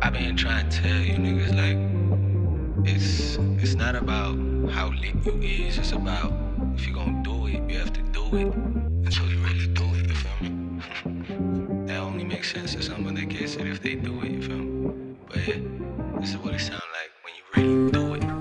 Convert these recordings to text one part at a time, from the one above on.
I been trying to tell you niggas, like, it's not about how lit you is, it's about if you gon' do it, you have to do it until you really do it, you feel me? That only makes sense to someone that gets it if they do it, you feel me? But yeah, this is what it sound like when you really do it.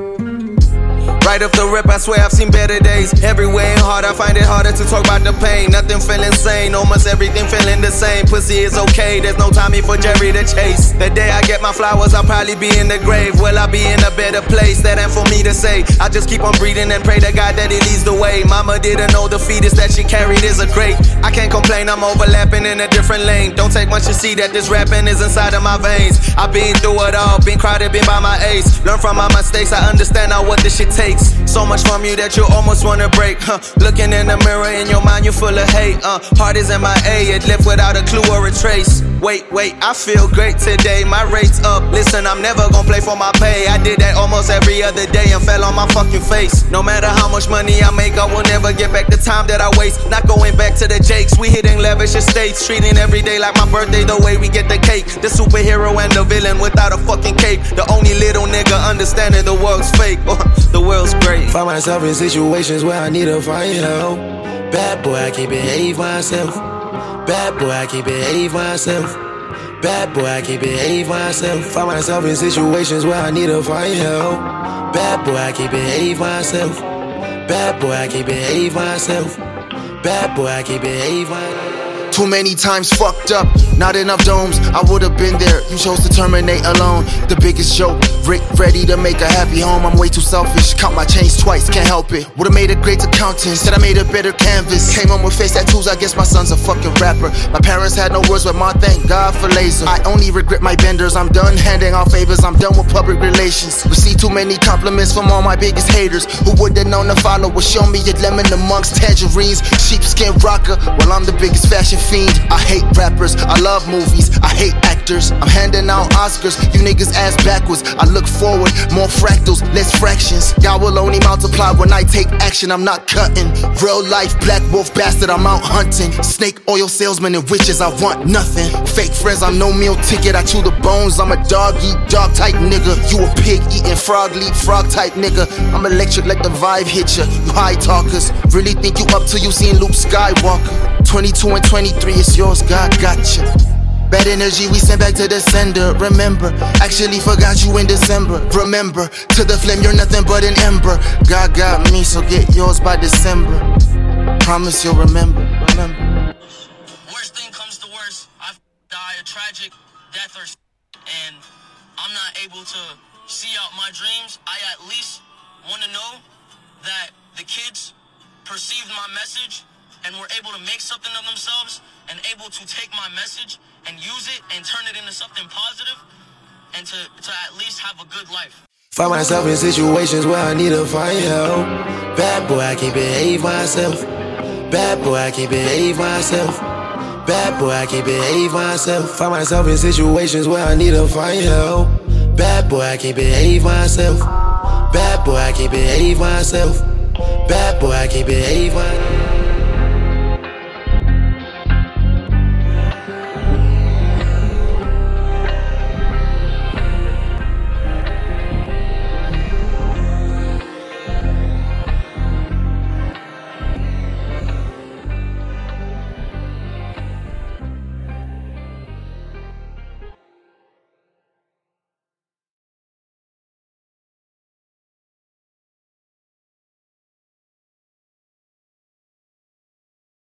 Right off the rip, I swear I've seen better days. Everywhere ain't hard, I find it harder to talk about the pain. Nothing feeling sane, almost everything feeling the same. Pussy is okay, there's no timing for Jerry to chase. The day I get my flowers, I'll probably be in the grave. Will I be in a better place? That ain't for me to say. I just keep on breathing and pray to God that he leads the way. Mama didn't know the fetus that she carried is a great. I can't complain, I'm overlapping in a different lane. Don't take much to see that this rapping is inside of my veins. I've been through it all, been crowded, been by my ace. Learn from my mistakes, I understand now what this shit takes. So much from you that you almost wanna break, Looking in the mirror, in your mind you full of hate, Heart is MIA, it left without a clue or a trace. Wait, I feel great today, my rate's up. Listen, I'm never gonna play for my pay. I did that almost every other day and fell on my fucking face. No matter how much money I make, I will never get back the time that I waste. Not going back to the Jakes, we hitting lavish estates. Treating every day like my birthday, the way we get the cake. The superhero and the villain without a fucking cape. The only little nigga understanding the world's fake, the world's great. Find myself in situations where I need to find help. Bad boy, I can't behave myself. Bad boy, I can't behave myself. Bad boy, I can't behave myself. Find myself in situations where I need to find help. Bad boy, I can't behave myself. Bad boy, I can't behave myself. Bad boy, I can't behave myself. Too many times fucked up, not enough domes. I would've been there, you chose to terminate alone. The biggest joke, Rick ready to make a happy home. I'm way too selfish, count my change twice, can't help it. Would've made a great accountant, said I made a better canvas. Came home with face tattoos, I guess my son's a fucking rapper. My parents had no words, but ma, thank God for laser. I only regret my benders, I'm done handing out favors, I'm done with public relations. Received too many compliments from all my biggest haters. Who would've known to follow would show me a lemon amongst tangerines. Sheepskin rocker, well I'm the biggest fashion fiend. I hate rappers, I love movies, I hate actors. I'm handing out Oscars, you niggas ass backwards. I look forward, more fractals, less fractions. God will only multiply when I take action, I'm not cutting. Real life black wolf bastard, I'm out hunting. Snake oil salesman and witches, I want nothing. Fake friends, I'm no meal ticket, I chew the bones. I'm a dog eat dog type nigga. You a pig eating frog leap frog type nigga. I'm electric, let the vibe hit ya. You high talkers, really think you up till you seen Luke Skywalker. 22 and 23, it's yours, God gotcha. Bad energy, we sent back to the sender. Remember, actually forgot you in December. Remember, to the flame, you're nothing but an ember. God got me, so get yours by December. Promise you'll remember. Worst thing comes to worst, I die a tragic death and I'm not able to see out my dreams. I at least want to know that the kids perceived my message and were able to make something of themselves and able to take my message and use it and turn it into something positive and to at least have a good life. Find myself in situations where I need to find help. Bad boy, I can't behave myself. Bad boy, I can't behave myself. Bad boy, I can't behave myself. Find myself in situations where I need to find help. Bad boy, I can't behave myself. Bad boy, I can't behave myself. Bad boy, I can't behave myself.